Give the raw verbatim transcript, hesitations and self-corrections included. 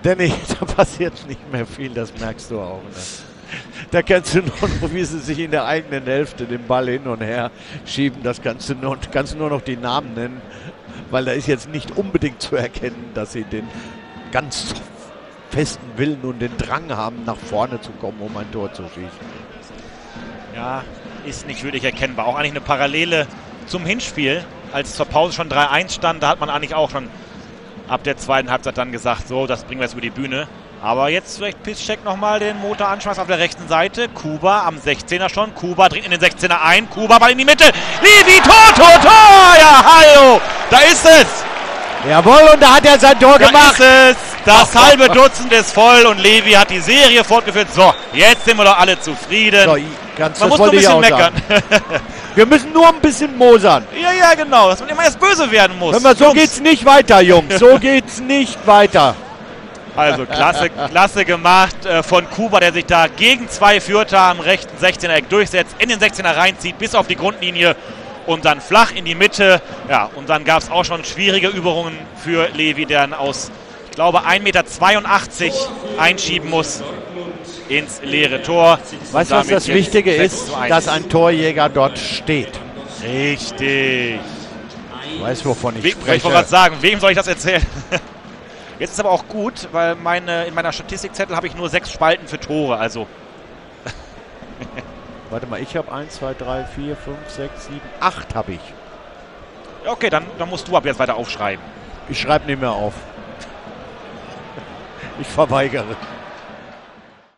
Danny, da passiert nicht mehr viel, das merkst du auch. Ne? Da kannst du nur noch, wie sie sich in der eigenen Hälfte den Ball hin und her schieben, das kannst du nur, kannst du nur noch die Namen nennen, weil da ist jetzt nicht unbedingt zu erkennen, dass sie den ganz festen Willen und den Drang haben, nach vorne zu kommen, um ein Tor zu schießen. Ja, ist nicht wirklich erkennbar. Auch eigentlich eine Parallele zum Hinspiel, als zur Pause schon drei eins stand, da hat man eigentlich auch schon ab der zweiten Halbzeit dann gesagt, so, das bringen wir jetzt über die Bühne. Aber jetzt vielleicht Piszczek nochmal den Motor anschmeißt auf der rechten Seite. Kuba am sechzehner schon. Kuba dringt in den sechzehner ein. Kuba Ball in die Mitte. Levi, Tor, Tor, Tor! Ja, hallo! Da ist es! Jawohl, und da hat er sein Tor da gemacht. Da ist es! Das halbe Dutzend ist voll und Levi hat die Serie fortgeführt. So, jetzt sind wir doch alle zufrieden. So, ganz, Man das muss nur ein bisschen meckern. meckern. Wir müssen nur ein bisschen mosern. Ja, ja, genau. Dass man immer erst böse werden muss. Hör mal, so Jungs. geht's nicht weiter, Jungs. So geht's nicht weiter. Also klasse, klasse gemacht äh, von Kuba, der sich da gegen zwei Fürther am rechten sechzehner-Eck durchsetzt, in den sechzehner reinzieht, bis auf die Grundlinie und dann flach in die Mitte. Ja, und dann gab es auch schon schwierige Übungen für Levi, der dann aus, ich glaube, ein Meter zweiundachtzig einschieben muss ins leere Tor. Weißt du, was das Wichtige ist? Dass ein Torjäger dort steht. Richtig. Du weißt, wovon ich We spreche. Ich wollte gerade sagen, wem soll ich das erzählen? Jetzt ist aber auch gut, weil meine, in meiner Statistikzettel habe ich nur sechs Spalten für Tore, also. Warte mal, ich habe eins, zwei, drei, vier, fünf, sechs, sieben, acht habe ich. Okay, dann, dann musst du ab jetzt weiter aufschreiben. Ich schreibe nicht mehr auf. Ich verweigere.